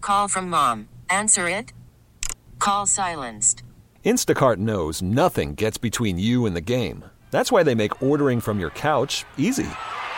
Call from mom. Answer it. Call silenced. Instacart knows nothing gets between you and the game. That's why they make ordering from your couch easy.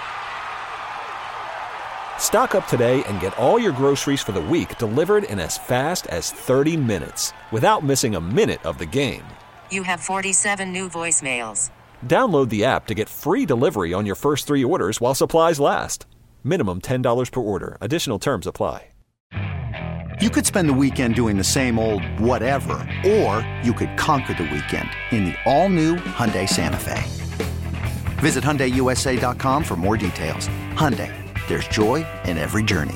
Stock up today and get all your groceries for the week delivered in as fast as 30 minutes without missing a minute of the game. You have 47 new voicemails. Download the app to get free delivery on your first 3 orders while supplies last. Minimum $10 per order. Additional terms apply. You could spend the weekend doing the same old whatever, or you could conquer the weekend in the all-new Hyundai Santa Fe. Visit HyundaiUSA.com for more details. Hyundai, there's joy in every journey.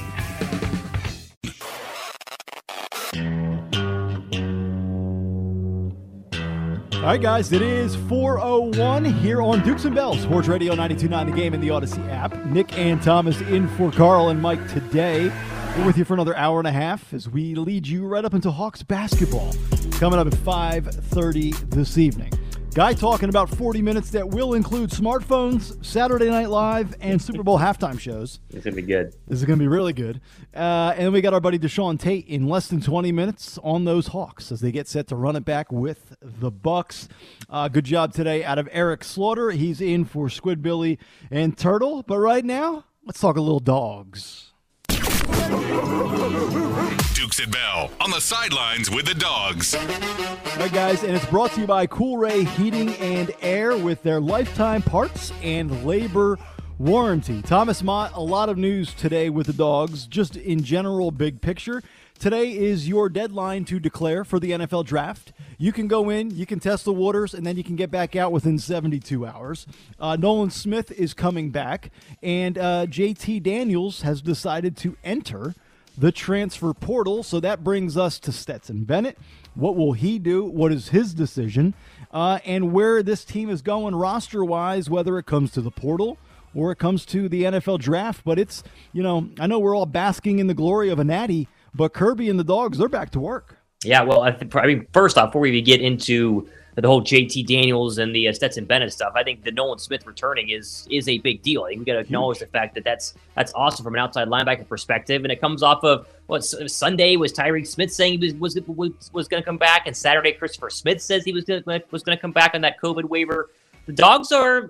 All right, guys, it is 4:01 here on Dukes and Bells, Sports Radio 92.9 The Game and the Odyssey app. Nick and Thomas in for Carl and Mike today. We're with you for another hour and a half as we lead you right up into Hawks basketball. Coming up at 5:30 this evening. Guy talking about 40 minutes that will include smartphones, Saturday Night Live, and Super Bowl halftime shows. It's going to be good. This is going to be really good. And then we got our buddy Deshaun Tate in less than 20 minutes on those Hawks as they get set to run it back with the Bucks. Good job today out of Eric Slaughter. He's in for Squidbilly and Turtle. But right now, let's talk a little dogs. Dukes and Bell on the sidelines with the dogs. All right, guys, and it's brought to you by Cool Ray Heating and Air with their lifetime parts and labor warranty. Thomas Mott, a lot of news today with the dogs, just in general, big picture. Today is your deadline to declare for the NFL draft. You can go in, you can test the waters, and then you can get back out within 72 hours. Nolan Smith is coming back, and JT Daniels has decided to enter the transfer portal. So that brings us to Stetson Bennett. What will he do? What is his decision? And where this team is going roster-wise, whether it comes to the portal or it comes to the NFL draft. But it's, I know we're all basking in the glory of a natty, but Kirby and the dogs, they're back to work. Yeah, well, I mean, first off, before we even get into the whole JT Daniels and the Stetson Bennett stuff, I think the Nolan Smith returning is a big deal. I think we got to acknowledge the fact that that's awesome from an outside linebacker perspective, and it comes off of Sunday was Tyreek Smith saying he was going to come back, and Saturday Christopher Smith says he was going to come back on that COVID waiver. The dogs are,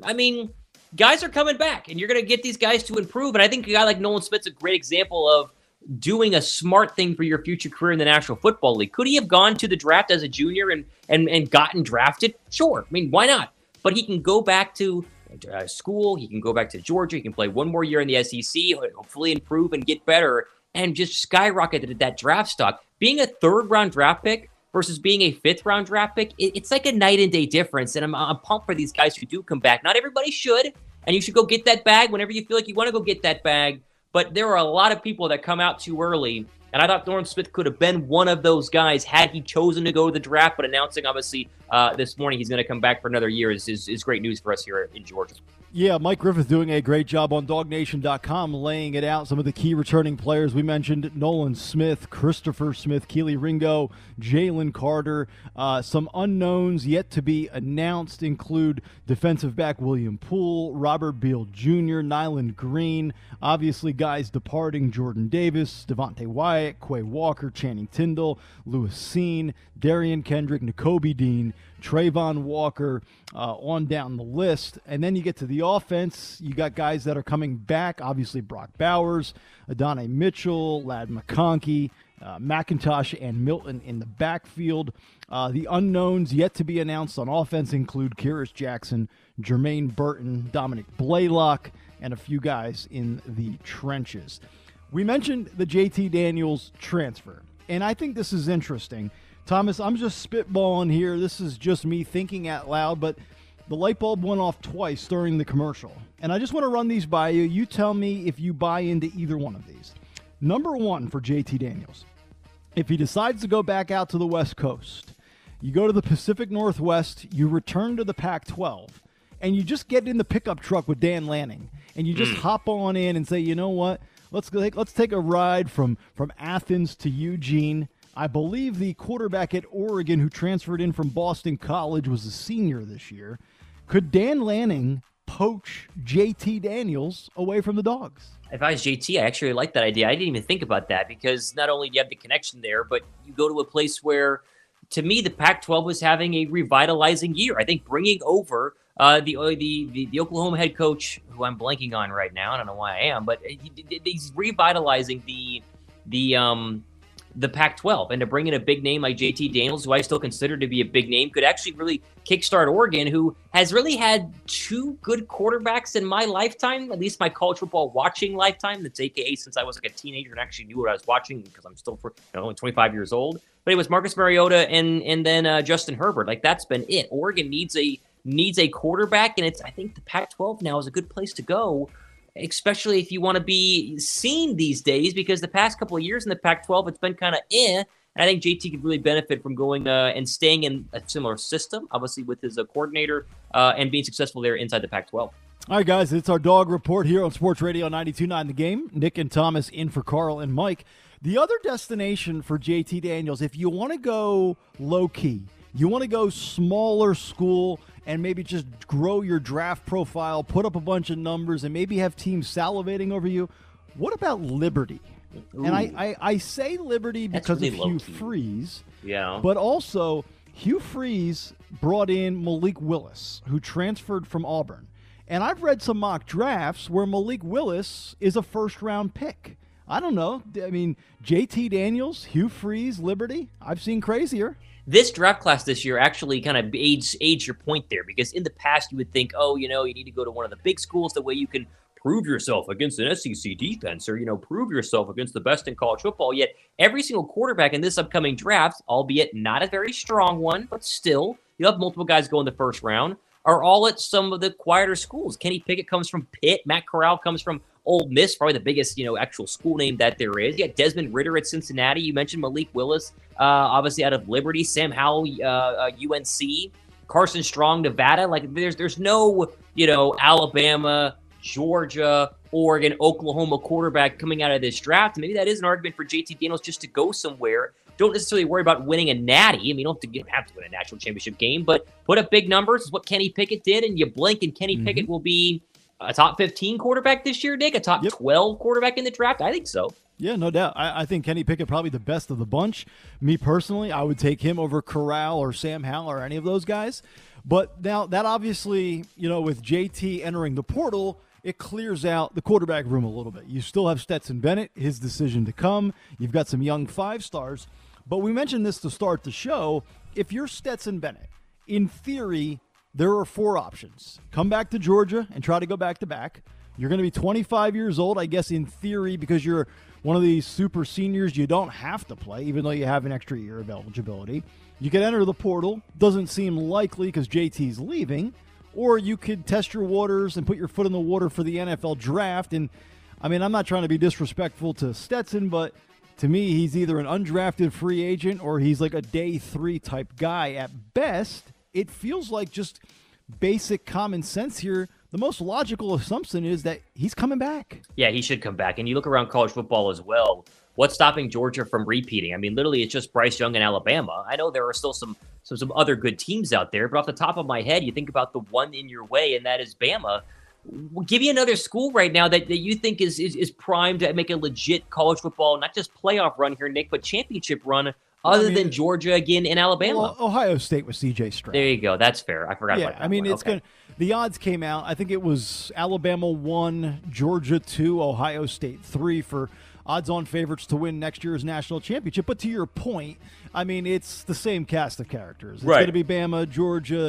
guys are coming back, and you're going to get these guys to improve. And I think a guy like Nolan Smith's a great example of doing a smart thing for your future career in the National Football League. Could he have gone to the draft as a junior and gotten drafted? Sure. Why not? But he can go back to school. He can go back to Georgia. He can play one more year in the SEC, hopefully improve and get better, and just skyrocket that draft stock. Being a third-round draft pick versus being a fifth-round draft pick, it's like a night and day difference, and I'm pumped for these guys who do come back. Not everybody should, and you should go get that bag whenever you feel like you want to go get that bag. But there are a lot of people that come out too early, and I thought Nolan Smith could have been one of those guys had he chosen to go to the draft, but announcing, obviously, this morning he's going to come back for another year is great news for us here in Georgia. Yeah, Mike Griffith doing a great job on DogNation.com laying it out. Some of the key returning players we mentioned: Nolan Smith, Christopher Smith, Keely Ringo, Jalen Carter. Some unknowns yet to be announced include defensive back William Poole, Robert Beal Jr., Nyland Green. Obviously, guys departing: Jordan Davis, Devontae Wyatt, Quay Walker, Channing Tindall, Lewis Seen, Darian Kendrick, Nakobe Dean, Trayvon Walker, on down the list. And then you get to the offense. You got guys that are coming back. Obviously, Brock Bowers, Adonai Mitchell, Ladd McConkey, McIntosh, and Milton in the backfield. The unknowns yet to be announced on offense include Kyrus Jackson, Jermaine Burton, Dominic Blaylock, and a few guys in the trenches. We mentioned the JT Daniels transfer, and I think this is interesting. Thomas, I'm just spitballing here. This is just me thinking out loud, but the light bulb went off twice during the commercial. And I just want to run these by you. You tell me if you buy into either one of these. Number one for JT Daniels, if he decides to go back out to the West Coast, you go to the Pacific Northwest, you return to the Pac-12, and you just get in the pickup truck with Dan Lanning, and you just hop on in and say, you know what, let's take a ride from Athens to Eugene. I believe the quarterback at Oregon who transferred in from Boston College was a senior this year. Could Dan Lanning poach JT Daniels away from the Dogs? If I was JT, I actually like that idea. I didn't even think about that because not only do you have the connection there, but you go to a place where, to me, the Pac-12 was having a revitalizing year. I think bringing over the Oklahoma head coach, who I'm blanking on right now, I don't know why I am, but he's revitalizing the Pac-12, and to bring in a big name like JT Daniels, who I still consider to be a big name, could actually really kickstart Oregon, who has really had two good quarterbacks in my lifetime, at least my college football watching lifetime. That's AKA since I was like a teenager and actually knew what I was watching because I'm still only 25 years old. But it was Marcus Mariota and then Justin Herbert. Like, that's been it. Oregon needs a quarterback, and I think the Pac-12 now is a good place to go, especially if you want to be seen these days, because the past couple of years in the Pac-12, it's been kind of and I think JT could really benefit from going and staying in a similar system, obviously with his coordinator, and being successful there inside the Pac-12. All right, guys, it's our dog report here on Sports Radio 92.9 The Game. Nick and Thomas in for Carl and Mike. The other destination for JT Daniels, if you want to go low-key, you want to go smaller school and maybe just grow your draft profile, put up a bunch of numbers, and maybe have teams salivating over you, what about Liberty? Ooh. And I say Liberty because really of Hugh Freeze, but also Hugh Freeze brought in Malik Willis, who transferred from Auburn. And I've read some mock drafts where Malik Willis is a first-round pick. I don't know. I mean, JT Daniels, Hugh Freeze, Liberty, I've seen crazier. This draft class this year actually kind of aids your point there, because in the past you would think, you need to go to one of the big schools, the way you can prove yourself against an SEC defense or, prove yourself against the best in college football. Yet every single quarterback in this upcoming draft, albeit not a very strong one, but still, you have multiple guys go in the first round, are all at some of the quieter schools. Kenny Pickett comes from Pitt. Matt Corral comes from Ole Miss, probably the biggest, actual school name that there is. You got Desmond Ridder at Cincinnati. You mentioned Malik Willis, obviously out of Liberty. Sam Howell, UNC. Carson Strong, Nevada. Like, there's no, Alabama, Georgia, Oregon, Oklahoma quarterback coming out of this draft. Maybe that is an argument for JT Daniels just to go somewhere. Don't necessarily worry about winning a natty. I mean, you don't have to win a national championship game, but put up big numbers is what Kenny Pickett did, and you blink and Kenny Pickett will be a top 15 quarterback this year, Nick? A top 12 quarterback in the draft? I think so. Yeah, no doubt. I think Kenny Pickett probably the best of the bunch. Me personally, I would take him over Corral or Sam Howell or any of those guys. But now that obviously, with JT entering the portal, it clears out the quarterback room a little bit. You still have Stetson Bennett, his decision to come. You've got some young five-stars. But we mentioned this to start the show. If you're Stetson Bennett, in theory, there are four options. Come back to Georgia and try to go back-to-back. You're going to be 25 years old, I guess, in theory, because you're one of these super seniors. You don't have to play, even though you have an extra year of eligibility. You could enter the portal. Doesn't seem likely because JT's leaving. Or you could test your waters and put your foot in the water for the NFL draft. And, I mean, I'm not trying to be disrespectful to Stetson, but to me, he's either an undrafted free agent or he's like a day 3 type guy at best. It feels like just basic common sense here. The most logical assumption is that he's coming back. Yeah, he should come back. And you look around college football as well. What's stopping Georgia from repeating? I mean, literally, it's just Bryce Young and Alabama. I know there are still some other good teams out there, but off the top of my head, you think about the one in your way, and that is Bama. Give me another school right now that you think is primed to make a legit college football, not just playoff run here, Nick, but championship run, other than Georgia again in Alabama. Well, Ohio State with C.J. Stroud. There you go. That's fair. I forgot about that. I mean, it's good. The odds came out. I think it was Alabama 1, Georgia 2, Ohio State 3 for odds-on favorites to win next year's national championship. But to your point, I mean, it's the same cast of characters. It's going to be Bama, Georgia,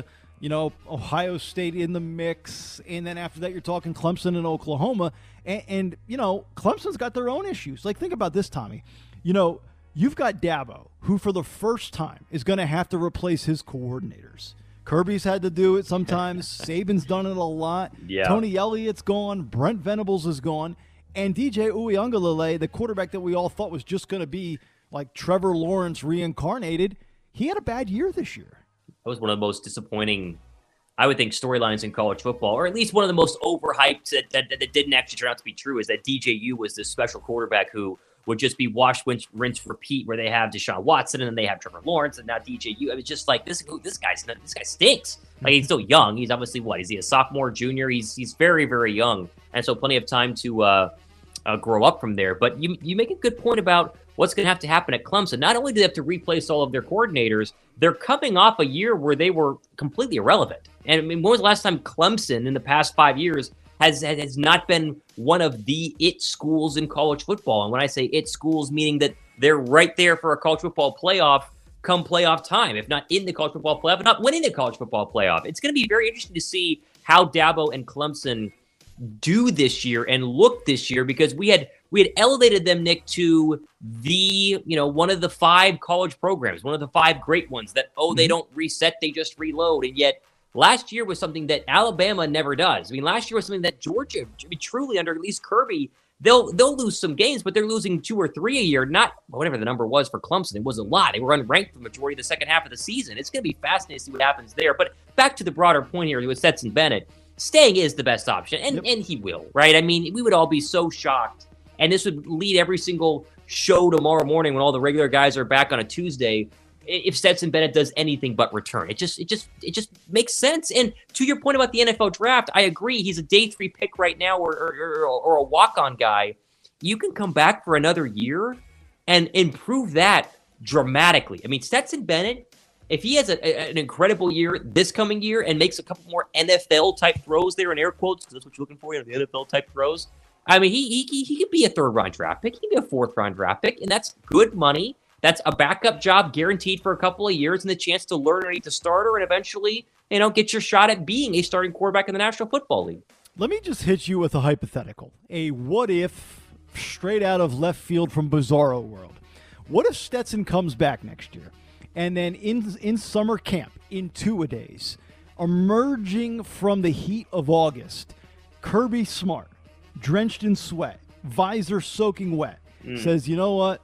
Ohio State in the mix. And then after that, you're talking Clemson and Oklahoma. And Clemson's got their own issues. Like, think about this, Tommy. You've got Dabo, who for the first time is going to have to replace his coordinators. Kirby's had to do it sometimes. Saban's done it a lot. Yeah. Tony Elliott's gone. Brent Venables is gone. And DJ Uiagalelei, the quarterback that we all thought was just going to be like Trevor Lawrence reincarnated, he had a bad year this year. That was one of the most disappointing, I would think, storylines in college football, or at least one of the most overhyped that didn't actually turn out to be true, is that DJU was this special quarterback who would just be wash, rinse, repeat, where they have Deshaun Watson and then they have Trevor Lawrence and now DJU. I mean, just like this guy stinks. Like, he's still young. He's obviously is he a sophomore, junior? He's very, very young, and so plenty of time to grow up from there. But you make a good point about what's going to happen at Clemson. Not only do they have to replace all of their coordinators, they're coming off a year where they were completely irrelevant. And I mean, when was the last time Clemson in the past 5 years has not been one of the it schools in college football? And when I say it schools, meaning that they're right there for a college football playoff come playoff time, if not in the college football playoff, if not winning the college football playoff. It's going to be very interesting to see how Dabo and Clemson do this year and look this year, because we had elevated them, Nick, to the, one of the 5 college programs, one of the 5 great ones that, they don't reset, they just reload. And yet last year was something that Alabama never does. I mean, last year was something that Georgia, truly under at least Kirby, they'll lose some games, but they're losing 2 or 3 a year, not whatever the number was for Clemson. It was a lot. They were unranked for the majority of the second half of the season. It's going to be fascinating to see what happens there. But back to the broader point here with Stetson Bennett, staying is the best option, and he will, right? I mean, we would all be so shocked, and this would lead every single show tomorrow morning when all the regular guys are back on a Tuesday if Stetson Bennett does anything but return. It just makes sense. And to your point about the NFL draft, I agree. He's a day 3 pick right now, or a walk-on guy. You can come back for another year and improve that dramatically. I mean, Stetson Bennett, if he has an incredible year this coming year and makes a couple more NFL-type throws there in air quotes, because that's what you're looking for, the NFL-type throws, I mean, he could be a 3rd-round draft pick. He could be a 4th-round draft pick, and that's good money. That's a backup job guaranteed for a couple of years and the chance to learn underneath the starter and eventually, get your shot at being a starting quarterback in the National Football League. Let me just hit you with a hypothetical, a what-if straight out of left field from Bizarro World. What if Stetson comes back next year? And then in summer camp, in 2-a-days, emerging from the heat of August, Kirby Smart, drenched in sweat, visor soaking wet, says, you know what?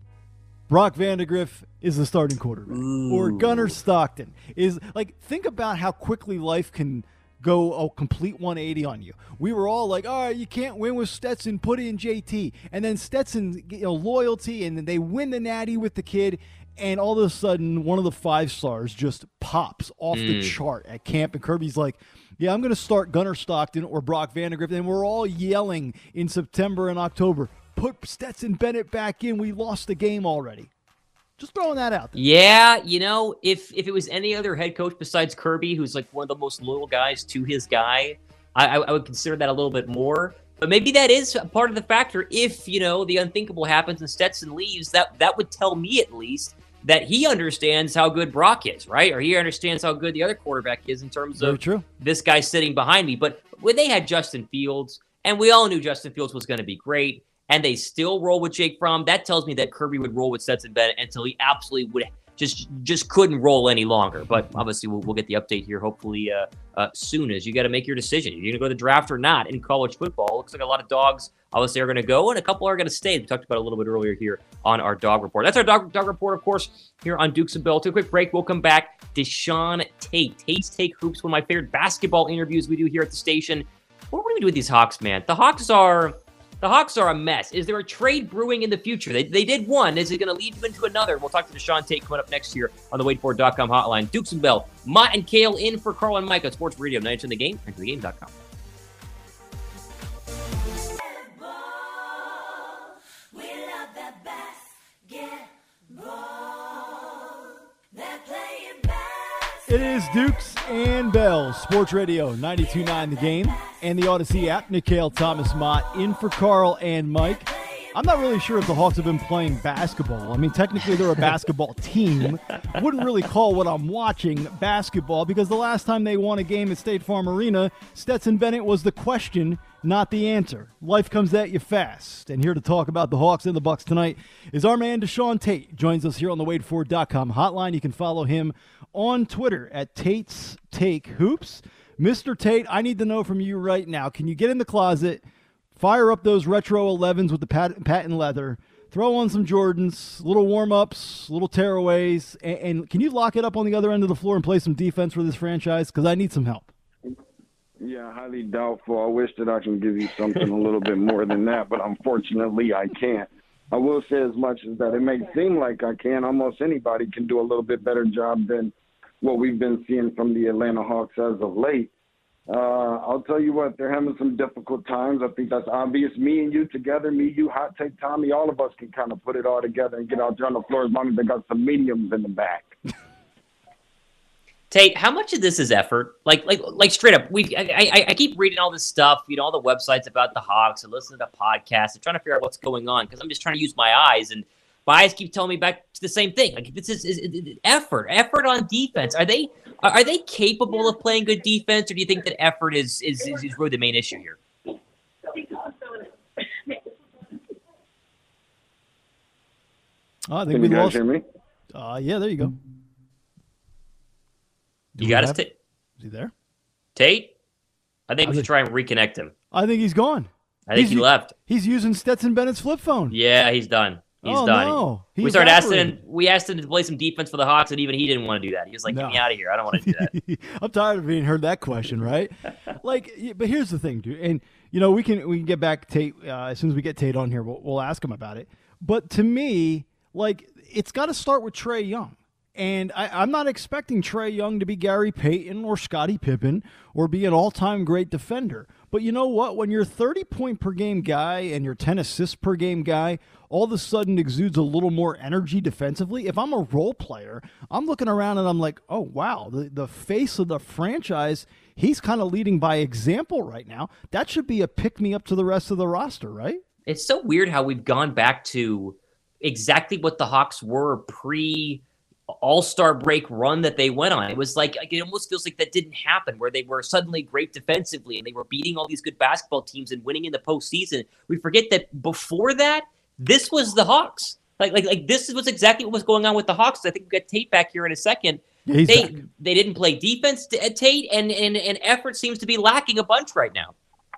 Brock Vandagriff is the starting quarterback. Or Gunnar Stockton is like, think about how quickly life can go a complete 180 on you. We were all like, all right, you can't win with Stetson, put in JT. And then Stetson, loyalty, and then they win the Natty with the kid. And all of a sudden, one of the 5 stars just pops off the chart at camp. And Kirby's like, yeah, I'm going to start Gunnar Stockton or Brock Vandagriff. And we're all yelling in September and October, put Stetson Bennett back in. We lost the game already. Just throwing that out there. Yeah, if it was any other head coach besides Kirby, who's like one of the most loyal guys to his guy, I would consider that a little bit more. But maybe that is part of the factor. If, the unthinkable happens and Stetson leaves, that would tell me at least that he understands how good Brock is, right? Or he understands how good the other quarterback is in terms of this guy sitting behind me. But when they had Justin Fields, and we all knew Justin Fields was going to be great, and they still roll with Jake Fromm, that tells me that Kirby would roll with Stetson Bennett until he absolutely would just couldn't roll any longer. But obviously, we'll get the update here hopefully soon, as you got to make your decision. You're going to go to the draft or not in college football. Looks like a lot of dogs obviously are going to go, and a couple are going to stay. We talked about it a little bit earlier here on our Dog Report. That's our Dog Report, of course, here on Dukes and Bell. Take a quick break. We'll come back. Deshaun Tate. Tate's Take Hoops, one of my favorite basketball interviews we do here at the station. What are we going to do with these Hawks, man? The Hawks are a mess. Is there a trade brewing in the future? They did one. Is it going to lead them into another? We'll talk to Deshaun Tate coming up next year on the WadeFord.com hotline. Dukes and Bell, Mott and Kale in for Carl and Mike on Sports Radio 9 in the Game, and thegame.com. It is Dukes and Bell, Sports Radio 92.9 The Game, and the Odyssey app. Nikhil Thomas Mott in for Carl and Mike. I'm not really sure if the Hawks have been playing basketball. I mean, technically they're a basketball team. Wouldn't really call what I'm watching basketball, because the last time they won a game at State Farm Arena, Stetson Bennett was the question, not the answer. Life comes at you fast. And here to talk about the Hawks and the Bucks tonight is our man Deshaun Tate. Joins us here on the WadeFord.com hotline. You can follow him on Twitter at Tate's Take Hoops. Mr. Tate, I need to know from you right now, can you get in the closet, fire up those retro 11s with the patent leather, throw on some Jordans, little warm-ups, little tearaways, and can you lock it up on the other end of the floor and play some defense for this franchise? Because I need some help. Yeah, highly doubtful. I wish that I can give you something a little bit more than that, but unfortunately I can't. I will say as much as that it may seem like I can. Almost anybody can do a little bit better job than what we've been seeing from the Atlanta Hawks as of late. I'll tell you what, they're having some difficult times. I think that's obvious. Me and you together, me, you, Hot Take Tommy, all of us can kind of put it all together and get out there on the floor as long as they got some mediums in the back. Tate, how much of this is effort? Like straight up, I keep reading all this stuff, all the websites about the Hawks and listening to podcasts and trying to figure out what's going on because I'm just trying to use my eyes, and my eyes keep telling me back to the same thing. Like this is effort on defense. Are they capable of playing good defense, or do you think that effort is really the main issue here? I think Can we you guys lost. hear me? Yeah, there you go. You got us, Tate? Is he there? Tate? I think we should try and reconnect him. I think he's gone. I think he left. He's using Stetson Bennett's flip phone. Yeah, he's done. He's done. No. We asked him to play some defense for the Hawks, and even he didn't want to do that. He was like, "Get me out of here! I don't want to do that." I'm tired of being heard that question, right? But here's the thing, dude. And we can get back Tate as soon as we get Tate on here. We'll ask him about it. But to me, it's got to start with Trae Young. And I'm not expecting Trae Young to be Gary Payton or Scottie Pippen or be an all-time great defender. But you know what? When you're 30-point-per-game guy and you're 10 assists per game guy, all of a sudden exudes a little more energy defensively. If I'm a role player, I'm looking around and I'm like, oh, wow, the face of the franchise, he's kind of leading by example right now. That should be a pick-me-up to the rest of the roster, right? It's so weird how we've gone back to exactly what the Hawks were pre-All-Star break run that they went on. It was like it almost feels like that didn't happen, where they were suddenly great defensively and they were beating all these good basketball teams and winning in the postseason. We forget that before that, this was the Hawks. Like this is what's exactly what was going on with the Hawks. I think we got Tate back here in a second. Yeah, they didn't play defense at Tate, and effort seems to be lacking a bunch right now.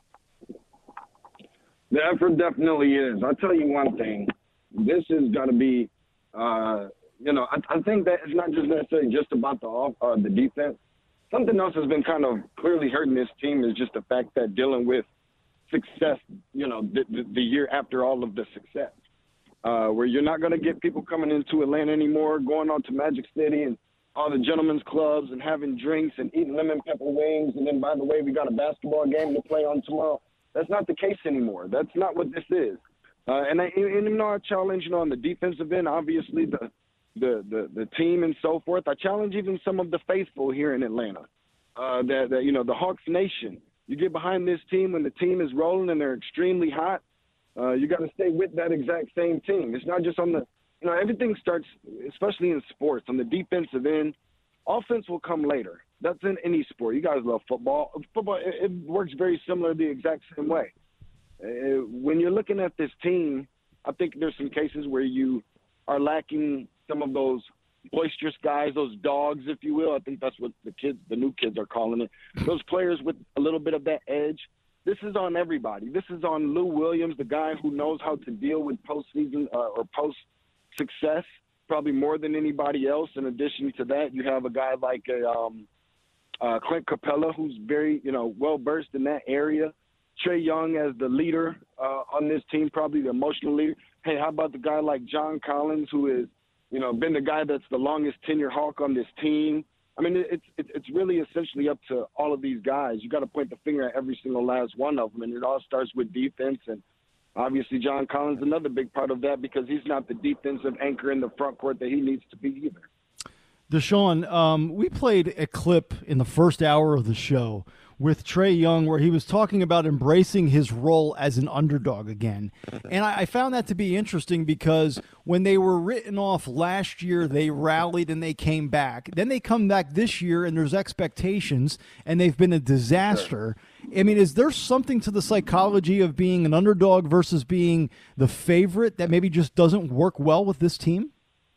The effort definitely is. I'll tell you one thing. This has got to be, I think that it's not just necessarily just about the defense. Something else has been kind of clearly hurting this team is just the fact that dealing with success, the year after all of the success, where you're not going to get people coming into Atlanta anymore, going on to Magic City and all the gentlemen's clubs and having drinks and eating lemon pepper wings. And then, by the way, we got a basketball game to play on tomorrow. That's not the case anymore. That's not what this is. And I challenge, on the defensive end, obviously the team and so forth. I challenge even some of the faithful here in Atlanta, the Hawks Nation. You get behind this team when the team is rolling and they're extremely hot. You got to stay with that exact same team. It's not just on the, everything starts, especially in sports, on the defensive end. Offense will come later. That's in any sport. You guys love football. Football, it works very similar the exact same way. When you're looking at this team, I think there's some cases where you are lacking some of those boisterous guys, those dogs, if you will. I think that's what the new kids are calling it. Those players with a little bit of that edge. This is on everybody. This is on Lou Williams, the guy who knows how to deal with postseason or post-success probably more than anybody else. In addition to that, you have a guy like Clint Capella, who's very, well-versed in that area. Trae Young as the leader on this team, probably the emotional leader. Hey, how about the guy like John Collins, who is, been the guy that's the longest tenure Hawk on this team? I mean, it's really essentially up to all of these guys. You got to point the finger at every single last one of them, and it all starts with defense. And obviously, John Collins, another big part of that, because he's not the defensive anchor in the front court that he needs to be either. Deshaun, we played a clip in the first hour of the show with Trae Young where he was talking about embracing his role as an underdog again. And I found that to be interesting because when they were written off last year, they rallied and they came back. Then they come back this year and there's expectations and they've been a disaster. I mean, is there something to the psychology of being an underdog versus being the favorite that maybe just doesn't work well with this team?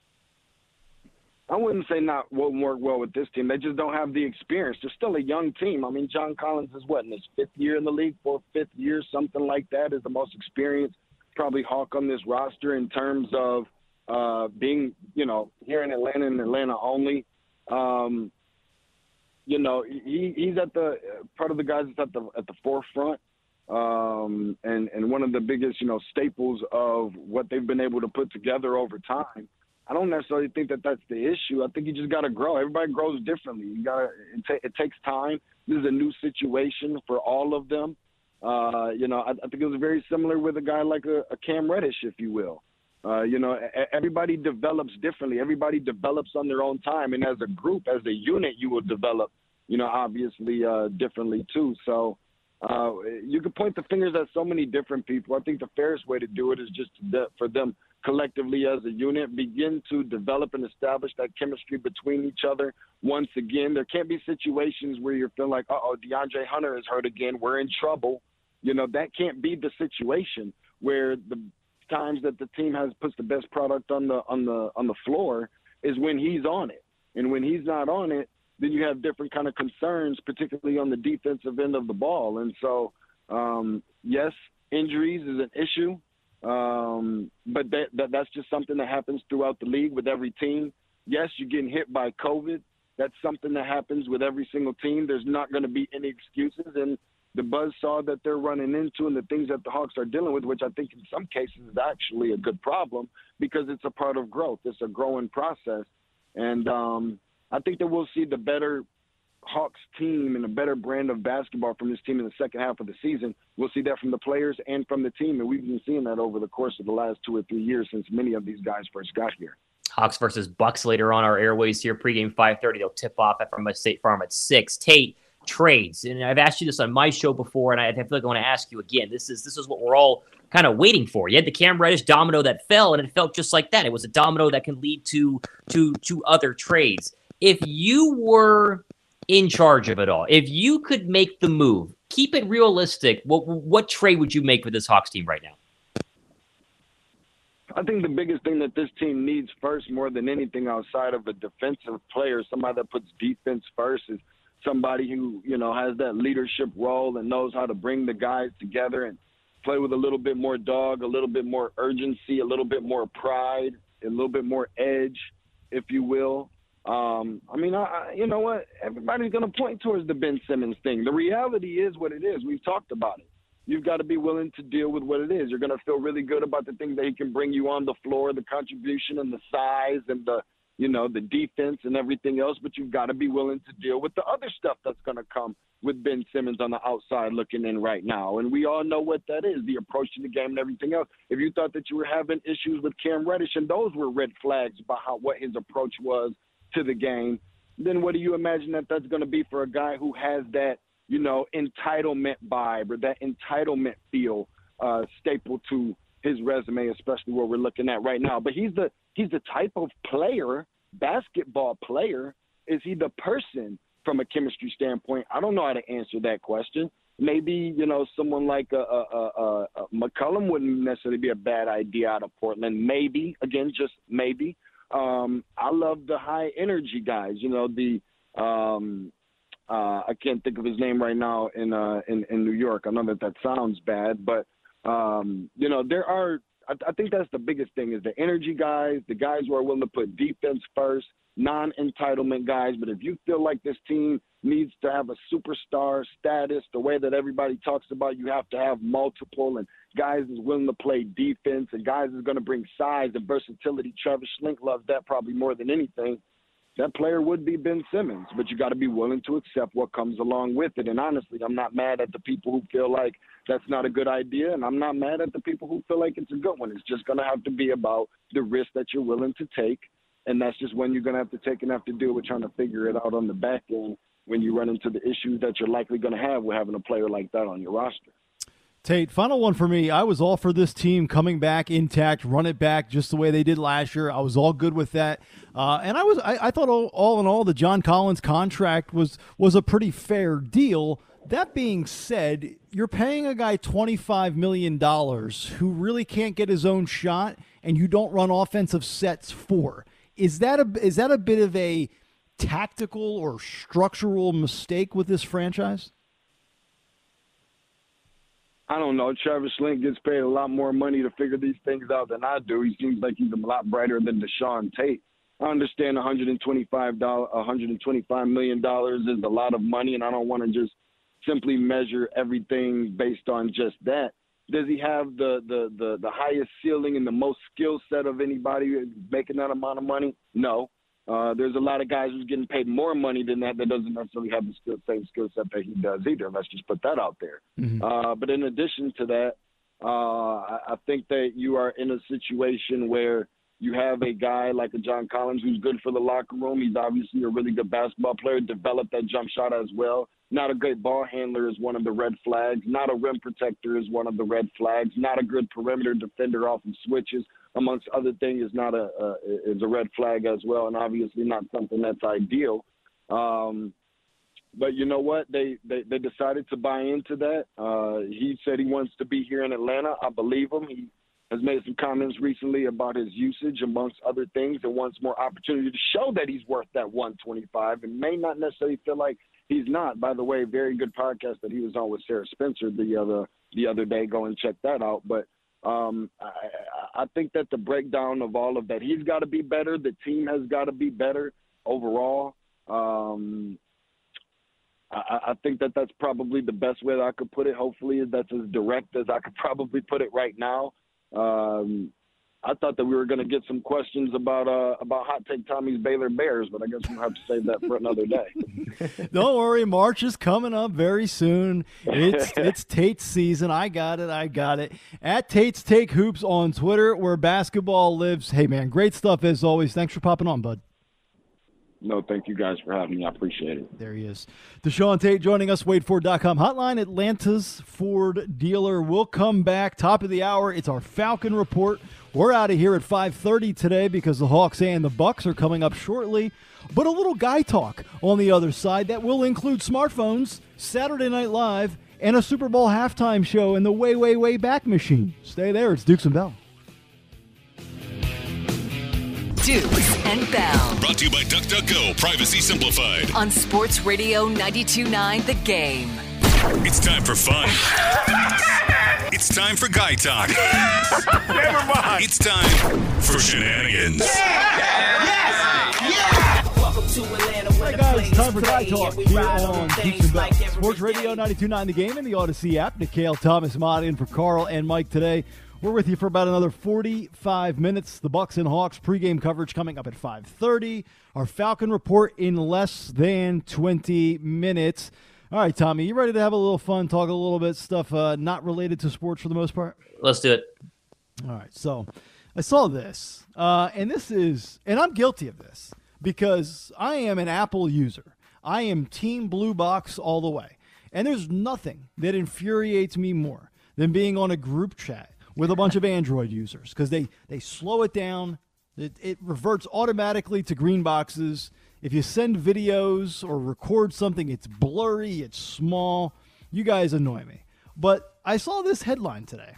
I wouldn't say won't work well with this team. They just don't have the experience. They're still a young team. I mean, John Collins is in his fifth year in the league, fifth year, something like that, is the most experienced probably Hawk on this roster in terms of being, here in Atlanta and Atlanta only. He's at the part of the guys that's at the forefront. And one of the biggest, staples of what they've been able to put together over time. I don't necessarily think that that's the issue. I think you just got to grow. Everybody grows differently. It takes time. This is a new situation for all of them. I think it was very similar with a guy like a Cam Reddish, if you will. Everybody develops differently. Everybody develops on their own time. And as a group, as a unit, you will develop, obviously differently too. So you could point the fingers at so many different people. I think the fairest way to do it is just for them collectively as a unit, begin to develop and establish that chemistry between each other. Once again, there can't be situations where you're feeling like, DeAndre Hunter is hurt again, we're in trouble. That can't be the situation where the times that the team puts the best product on the floor is when he's on it. And when he's not on it, then you have different kind of concerns, particularly on the defensive end of the ball. And so, yes, injuries is an issue. But that's just something that happens throughout the league with every team. Yes, you're getting hit by COVID. That's something that happens with every single team. There's not going to be any excuses. And the buzzsaw that they're running into and the things that the Hawks are dealing with, which I think in some cases is actually a good problem because it's a part of growth. It's a growing process. And I think that we'll see the better Hawks team and a better brand of basketball from this team in the second half of the season. We'll see that from the players and from the team, and we've been seeing that over the course of the last 2 or 3 years since many of these guys first got here. Hawks versus Bucks later on our airways here, pregame 5:30. They'll tip off from a State Farm at 6. Tate, trades, and I've asked you this on my show before, and I feel like I want to ask you again. This is what we're all kind of waiting for. You had the Cam Reddish domino that fell, and it felt just like that. It was a domino that can lead to other trades. If you were in charge of it all, if you could make the move, keep it realistic, what trade would you make with this Hawks team right now? I think the biggest thing that this team needs first, more than anything outside of a defensive player, somebody that puts defense first, is somebody who, has that leadership role and knows how to bring the guys together and play with a little bit more dog, a little bit more urgency, a little bit more pride, a little bit more edge, if you will. You know what? Everybody's going to point towards the Ben Simmons thing. The reality is what it is. We've talked about it. You've got to be willing to deal with what it is. You're going to feel really good about the things that he can bring you on the floor, the contribution and the size and the defense and everything else, but you've got to be willing to deal with the other stuff that's going to come with Ben Simmons on the outside looking in right now. And we all know what that is, the approach to the game and everything else. If you thought that you were having issues with Cam Reddish and those were red flags about what his approach was to the game, then what do you imagine that that's going to be for a guy who has that, entitlement vibe or that entitlement feel stapled to his resume, especially what we're looking at right now. But he's the type of player, basketball player. Is he the person from a chemistry standpoint? I don't know how to answer that question. Maybe, someone like a McCollum wouldn't necessarily be a bad idea out of Portland. Maybe, again, just maybe. I love the high energy guys, I can't think of his name right now in New York. I know that sounds bad, but there are. I think that's the biggest thing is the energy guys, the guys who are willing to put defense first, non-entitlement guys. But if you feel like this team needs to have a superstar status, the way that everybody talks about, you have to have multiple and guys is willing to play defense and guys is going to bring size and versatility. Travis Schlenk loves that probably more than anything. That player would be Ben Simmons, but you got to be willing to accept what comes along with it. And honestly, I'm not mad at the people who feel like that's not a good idea, and I'm not mad at the people who feel like it's a good one. It's just going to have to be about the risk that you're willing to take, and that's just when you're going to have to take and have to deal with trying to figure it out on the back end when you run into the issues that you're likely going to have with having a player like that on your roster. Tate, final one for me. I was all for this team coming back intact, run it back just the way they did last year. I was all good with that. And I thought all in all, the John Collins contract was a pretty fair deal. That being said, you're paying a guy $25 million who really can't get his own shot and you don't run offensive sets for. Is that a bit of a tactical or structural mistake with this franchise? I don't know. Travis Schlenk gets paid a lot more money to figure these things out than I do. He seems like he's a lot brighter than Deshaun Tate. I understand $125 million is a lot of money, and I don't want to just simply measure everything based on just that. Does he have the highest ceiling and the most skill set of anybody making that amount of money? No. There's a lot of guys who's getting paid more money than that doesn't necessarily have the same skill set that he does either. Let's just put that out there. Mm-hmm. But in addition to that, I think that you are in a situation where you have a guy like a John Collins who's good for the locker room. He's obviously a really good basketball player, developed that jump shot as well. Not a great ball handler is one of the red flags. Not a rim protector is one of the red flags. Not a good perimeter defender off of switches, amongst other things, is a red flag as well, and obviously not something that's ideal. But you know what? They decided to buy into that. He said he wants to be here in Atlanta. I believe him. He has made some comments recently about his usage, amongst other things, and wants more opportunity to show that he's worth that 125 and may not necessarily feel like he's not. By the way, very good podcast that he was on with Sarah Spencer the other day. Go and check that out. But I think that the breakdown of all of that, he's got to be better. The team has got to be better overall. I think that that's probably the best way that I could put it. Hopefully that's as direct as I could probably put it right now. I thought that we were going to get some questions about Hot Take Tommy's Baylor Bears, but I guess we'll have to save that for another day. Don't worry, March is coming up very soon. It's Tate's season. I got it. At Tate's Take Hoops on Twitter, where basketball lives. Hey, man, great stuff as always. Thanks for popping on, bud. No, thank you guys for having me. I appreciate it. There he is. Deshaun Tate joining us, WadeFord.com hotline, Atlanta's Ford dealer. We'll come back, top of the hour. It's our Falcon Report. We're out of here at 5:30 today because the Hawks and the Bucks are coming up shortly. But a little guy talk on the other side that will include smartphones, Saturday Night Live, and a Super Bowl halftime show in the way, way, way back machine. Stay there. It's Dukes and Bell. Dukes and Bell. Brought to you by DuckDuckGo, privacy simplified. On Sports Radio 92.9 The Game. It's time for fun. It's time for guy talk. Never mind. It's time for shenanigans. Hey guys, time for guy talk here on Dukes and Bell. Sports Radio 92.9 The Game and the Odyssey app. Nikhil Thomas Madian for Carl and Mike today. We're with you for about another 45 minutes. The Bucks and Hawks pregame coverage coming up at 5:30. Our Falcon Report in less than 20 minutes. All right, Tommy, you ready to have a little fun, talk a little bit stuff not related to sports for the most part? Let's do it. All right, so I saw this, and I'm guilty of this because I am an Apple user. I am Team Blue Box all the way, and there's nothing that infuriates me more than being on a group chat with a bunch of Android users because they slow it down. It reverts automatically to green boxes. If you send videos or record something, it's blurry, it's small. You guys annoy me. But I saw this headline today.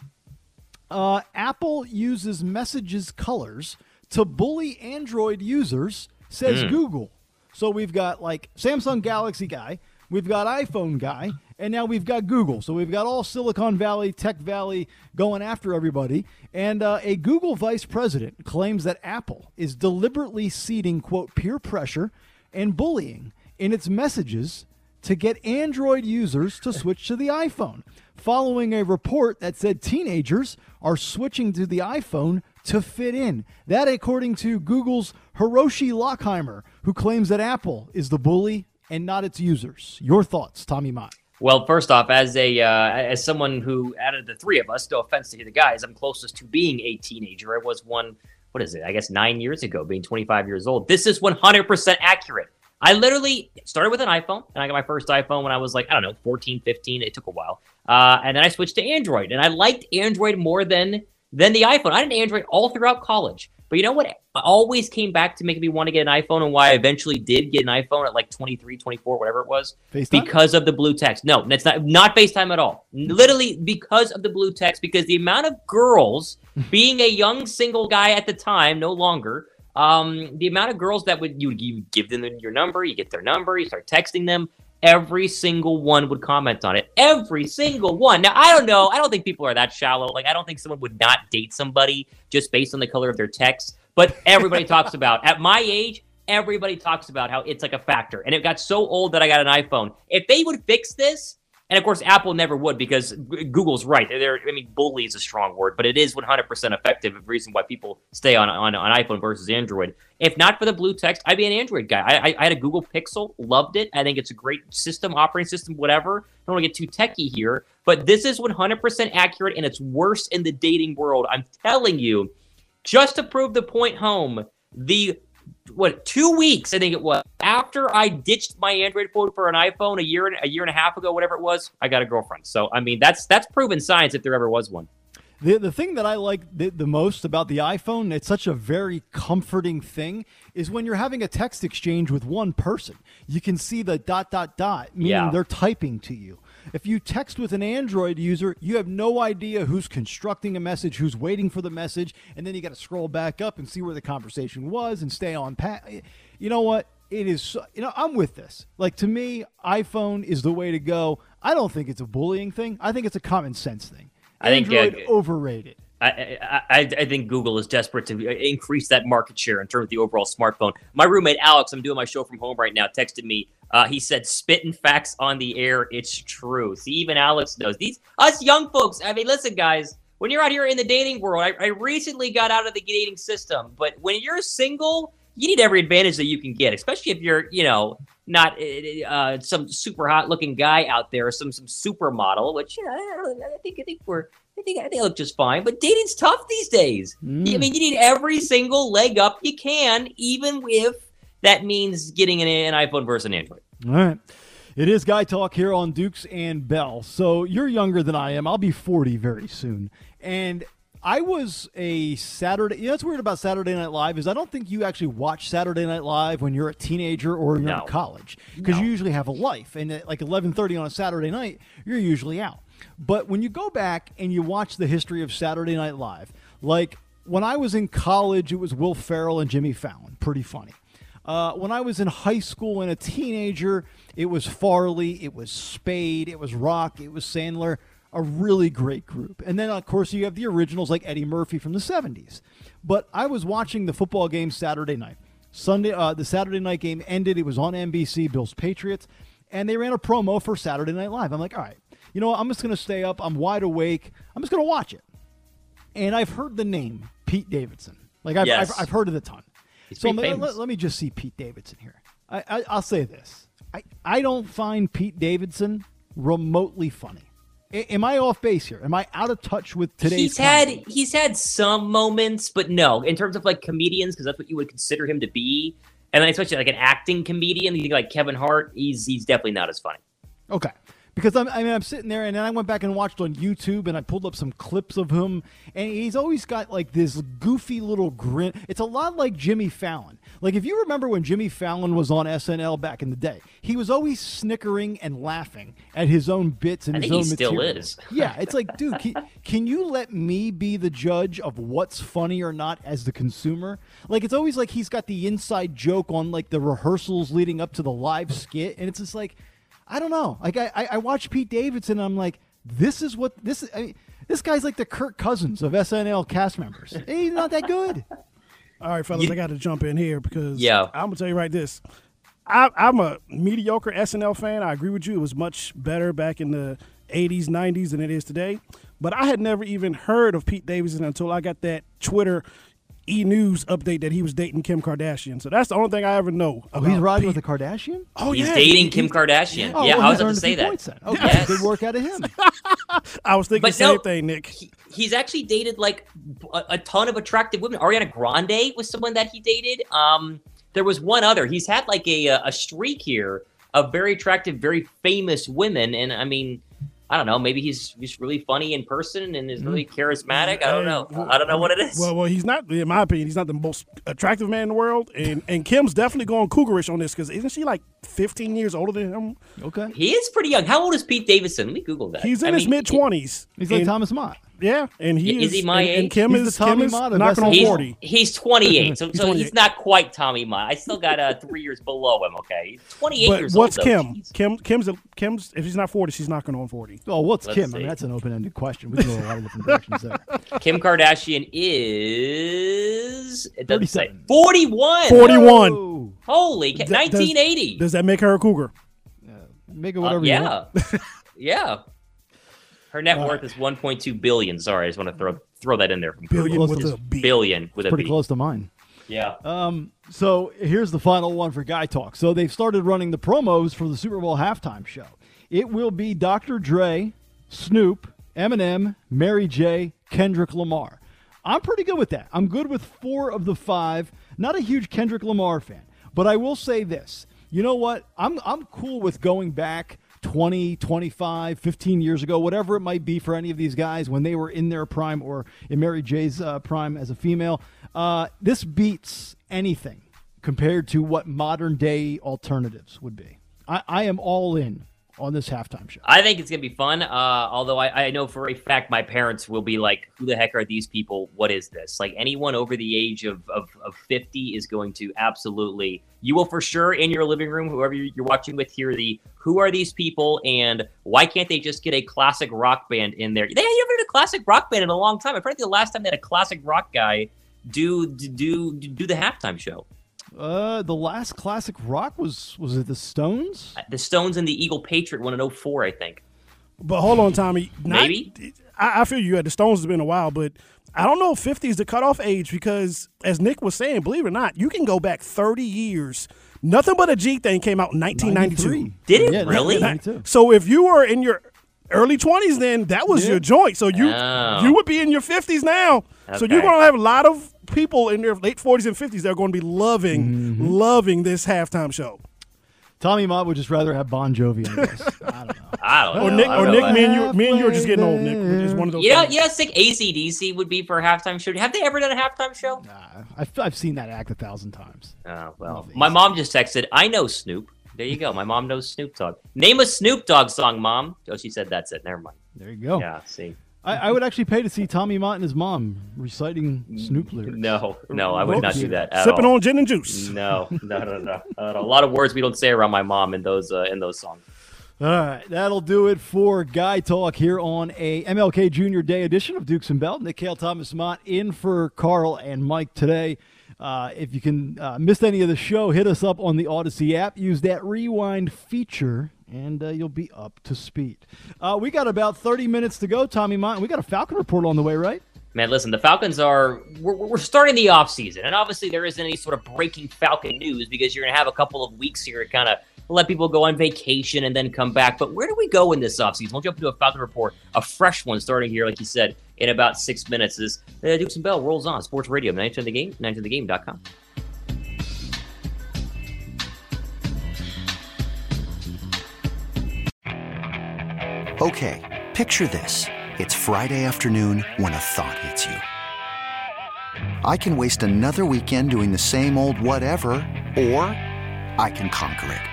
Apple uses messages colors to bully Android users, says Google. So we've got like Samsung Galaxy guy, we've got iPhone guy, and now we've got Google. So we've got all Silicon Valley, Tech Valley going after everybody. And a Google vice president claims that Apple is deliberately seeding, quote, peer pressure and bullying in its messages to get Android users to switch to the iPhone, following a report that said teenagers are switching to the iPhone to fit in. That according to Google's Hiroshi Lockheimer, who claims that Apple is the bully and not its users. Your thoughts, Tommy Mott? Well, first off, as someone who, out of the three of us, no offense to the guys, I'm closest to being a teenager. I was one, 9 years ago, being 25 years old. This is 100% accurate. I literally started with an iPhone, and I got my first iPhone when I was 14, 15. It took a while. And then I switched to Android, and I liked Android more than the iPhone. I had an Android all throughout college. But you know what always came back to making me want to get an iPhone and why I eventually did get an iPhone at 23, 24, whatever it was? FaceTime? Because of the blue text. No, it's not FaceTime at all. Literally because of the blue text, because the amount of girls, being a young single guy at the time, no longer, the amount of girls that you give them your number, you get their number, you start texting them, every single one would comment on it. Every single one. Now, I don't know. I don't think people are that shallow. I don't think someone would not date somebody just based on the color of their text. But everybody talks about, at my age, everybody talks about how it's a factor. And it got so old that I got an iPhone. If they would fix this, And of course, Apple never would because Google's right. Bully is a strong word, but it is 100% effective. The reason why people stay on iPhone versus Android. If not for the blue text, I'd be an Android guy. I had a Google Pixel, loved it. I think it's a great system, operating system, whatever. I don't want to get too techie here, but this is 100% accurate, and it's worse in the dating world. I'm telling you, just to prove the point home, 2 weeks, I think it was, after I ditched my Android phone for an iPhone a year and a half ago, whatever it was, I got a girlfriend. So, I mean, that's proven science if there ever was one. The thing that I like the most about the iPhone, it's such a very comforting thing, is when you're having a text exchange with one person. You can see the ... meaning they're typing to you. If you text with an Android user, you have no idea who's constructing a message, who's waiting for the message, and then you got to scroll back up and see where the conversation was and stay on You know what? It is, I'm with this. Like, to me, iPhone is the way to go. I don't think it's a bullying thing. I think it's a common sense thing. Android, overrated. I think Google is desperate to increase that market share in terms of the overall smartphone. My roommate, Alex, I'm doing my show from home right now, texted me. He said, spitting facts on the air, it's true. See, even Alex knows. Us young folks, I mean, listen, guys, when you're out here in the dating world, I recently got out of the dating system, but when you're single, you need every advantage that you can get, especially if you're, not some super hot looking guy out there, or some supermodel, which I think I look just fine. But dating's tough these days. I mean, you need every single leg up you can, even if that means getting an iPhone versus an Android. All right. It is Guy Talk here on Dukes and Bell. So you're younger than I am. I'll be 40 very soon. And I was a Saturday. What's weird about Saturday Night Live is I don't think you actually watch Saturday Night Live when you're a teenager or you're in college, because you usually have a life. And at like 11:30 on a Saturday night, you're usually out. But when you go back and you watch the history of Saturday Night Live, like when I was in college, it was Will Ferrell and Jimmy Fallon. Pretty funny. When I was in high school and a teenager, it was Farley, it was Spade, it was Rock, it was Sandler. A really great group. And then, of course, you have the originals like Eddie Murphy from the 70s. But I was watching the football game Saturday night. The Saturday night game ended. It was on NBC, Bills Patriots. And they ran a promo for Saturday Night Live. I'm like, all right, you know what? I'm just going to stay up. I'm wide awake. I'm just going to watch it. And I've heard the name Pete Davidson. Like, I've heard it a ton. So let me just see Pete Davidson here. I'll say this. I don't find Pete Davidson remotely funny. Am I off base here? Am I out of touch with today's comedy? He's had some moments, but no, in terms of like comedians, because that's what you would consider him to be. And then especially like an acting comedian, you think like Kevin Hart, he's definitely not as funny. Okay. Because I'm sitting there, and then I went back and watched on YouTube, and I pulled up some clips of him, and he's always got like this goofy little grin. It's a lot like Jimmy Fallon. Like, if you remember when Jimmy Fallon was on SNL back in the day, he was always snickering and laughing at his own bits and his own material. I think he still is. Yeah, it's like, dude, can you let me be the judge of what's funny or not as the consumer? Like, it's always like he's got the inside joke on like the rehearsals leading up to the live skit, and it's just like, I don't know. Like, I watch Pete Davidson, and I'm like, this guy's like the Kirk Cousins of SNL cast members. He's not that good. All right, fellas, I got to jump in here because I'm going to tell you right this. I'm a mediocre SNL fan. I agree with you. It was much better back in the 80s, 90s than it is today. But I had never even heard of Pete Davidson until I got that Twitter E-News update that he was dating Kim Kardashian. So that's the only thing I ever know. Oh, he's riding with a Kardashian? Oh, he's dating Kim Kardashian. Oh, yeah, well, I was about to say that. Then. Okay, yes. Good work out of him. I was thinking the same thing, Nick. He's actually dated like a ton of attractive women. Ariana Grande was someone that he dated. There was one other. He's had like a streak here of very attractive, very famous women. And I mean, I don't know. Maybe he's really funny in person and is really charismatic. I don't know. I don't know what it is. Well, he's not. In my opinion, he's not the most attractive man in the world. And Kim's definitely going cougarish on this because isn't she like 15 years older than him? Okay, he is pretty young. How old is Pete Davidson? Let me Google that. He's in his mid-20s. He's like Thomas Mott. Yeah, and is he my age? And Kim is knocking on 40. He's 28, so he's not quite Tommy Mott. I still got 3 years below him. Okay, he's 28 years old. What's Kim? Kim's. If she's not 40, she's knocking on 40. Oh, what's Kim? I mean, that's an open-ended question. We can go a lot of different directions there. Kim Kardashian is 41. 41. Oh. Holy, 1980. Does that make her a cougar? Make it whatever you want. Yeah. Her net worth is $1.2 billion. Sorry, I just want to throw that in there. Billion with a B. Billion with a B. Pretty close to mine. Yeah. So here's the final one for Guy Talk. So they've started running the promos for the Super Bowl halftime show. It will be Dr. Dre, Snoop, Eminem, Mary J., Kendrick Lamar. I'm pretty good with that. I'm good with 4 of the 5. Not a huge Kendrick Lamar fan, but I will say this. You know what? I'm cool with going back 20, 25, 15 years ago, whatever it might be for any of these guys when they were in their prime or in Mary J's prime as a female. This beats anything compared to what modern day alternatives would be. I am all in on this halftime show. I think it's going to be fun, although I know for a fact my parents will be like, who the heck are these people? What is this? Like, anyone over the age of 50 is going to absolutely, you will for sure in your living room, whoever you're watching with, hear the, who are these people and why can't they just get a classic rock band in there? They haven't had a classic rock band in a long time. I think the last time they had a classic rock guy do the halftime show. The last classic rock was it the Stones? The Stones and the Eagle Patriot won in 2004, I think. But hold on, Tommy. Maybe? I feel you. The Stones has been a while, but I don't know if 50 is the cutoff age because, as Nick was saying, believe it or not, you can go back 30 years. Nothing But a G Thing came out in 1992. Did it? Yeah, really? 92. So if you were in your early 20s then, that was your joint. So you would be in your 50s now. Okay. So you're going to have a lot of people in their late 40s and 50s that are going to be loving this halftime show. Tommy Mott would just rather have Bon Jovi in this. I don't know. Or Nick, me and you are just getting old, Nick. It's one of those things. I think AC/DC would be for a halftime show. Have they ever done a halftime show? Nah, I've seen that act 1,000 times. Oh, well. My mom just texted, I know Snoop. There you go. My mom knows Snoop Dogg. Name a Snoop Dogg song, Mom. Oh, she said that's it. Never mind. There you go. Yeah, see. I would actually pay to see Tommy Mott and his mom reciting Snoop lyrics. No, I would not do that at Sipping all. on gin and juice. No. A lot of words we don't say around my mom in those songs. All right, that'll do it for Guy Talk here on a MLK Junior Day edition of Dukes and Bell. Nick Hale, Thomas Mott in for Carl and Mike today. If you can missed any of the show, hit us up on the Odyssey app. Use that rewind feature, and you'll be up to speed. We got about 30 minutes to go, Tommy Mott. We got a Falcon report on the way, right? Man, listen, the Falcons we're starting the offseason, and obviously there isn't any sort of breaking Falcon news because you're going to have a couple of weeks here to kind of let people go on vacation and then come back. But where do we go in this offseason? We'll jump into a Falcon report, a fresh one starting here, like you said, in about 6 minutes as Dukes and Bell rolls on. Sports Radio, 910 The Game, 910thegame.com. Okay, picture this. It's Friday afternoon when a thought hits you. I can waste another weekend doing the same old whatever, or I can conquer it.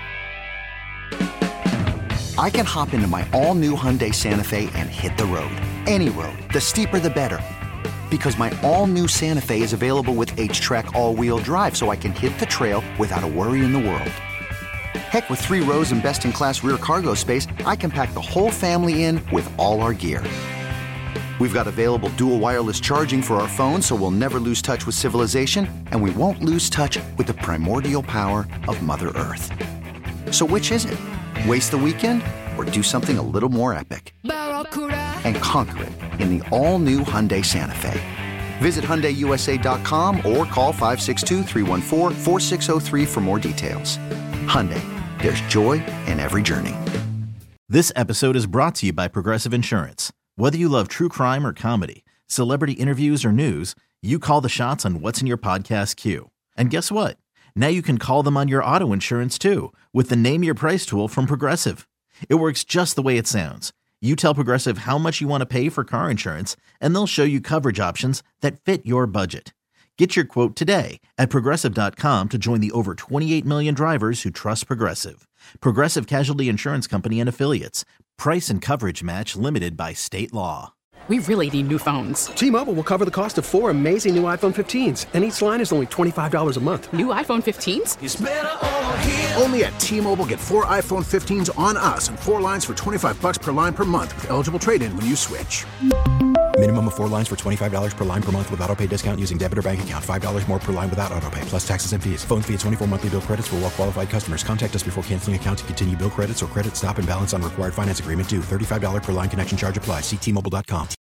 I can hop into my all-new Hyundai Santa Fe and hit the road. Any road. The steeper, the better. Because my all-new Santa Fe is available with H-Track all-wheel drive, so I can hit the trail without a worry in the world. Heck, with 3 rows and best-in-class rear cargo space, I can pack the whole family in with all our gear. We've got available dual wireless charging for our phones, so we'll never lose touch with civilization, and we won't lose touch with the primordial power of Mother Earth. So which is it? Waste the weekend or do something a little more epic? And conquer it in the all-new Hyundai Santa Fe. Visit HyundaiUSA.com or call 562-314-4603 for more details. Hyundai, there's joy in every journey. This episode is brought to you by Progressive Insurance. Whether you love true crime or comedy, celebrity interviews or news, you call the shots on what's in your podcast queue. And guess what? Now you can call them on your auto insurance too with the Name Your Price tool from Progressive. It works just the way it sounds. You tell Progressive how much you want to pay for car insurance, and they'll show you coverage options that fit your budget. Get your quote today at Progressive.com to join the over 28 million drivers who trust Progressive. Progressive Casualty Insurance Company and Affiliates. Price and coverage match limited by state law. We really need new phones. T-Mobile will cover the cost of 4 amazing new iPhone 15s, and each line is only $25 a month. New iPhone 15s? It's better over here. Only at T-Mobile, get 4 iPhone 15s on us and 4 lines for $25 per line per month with eligible trade-in when you switch. Minimum of 4 lines for $25 per line per month with autopay discount using debit or bank account. $5 more per line without autopay, plus taxes and fees. Phone fee at 24 monthly bill credits for well qualified customers. Contact us before canceling account to continue bill credits or credit stop and balance on required finance agreement due. $35 per line connection charge applies. See T-Mobile.com.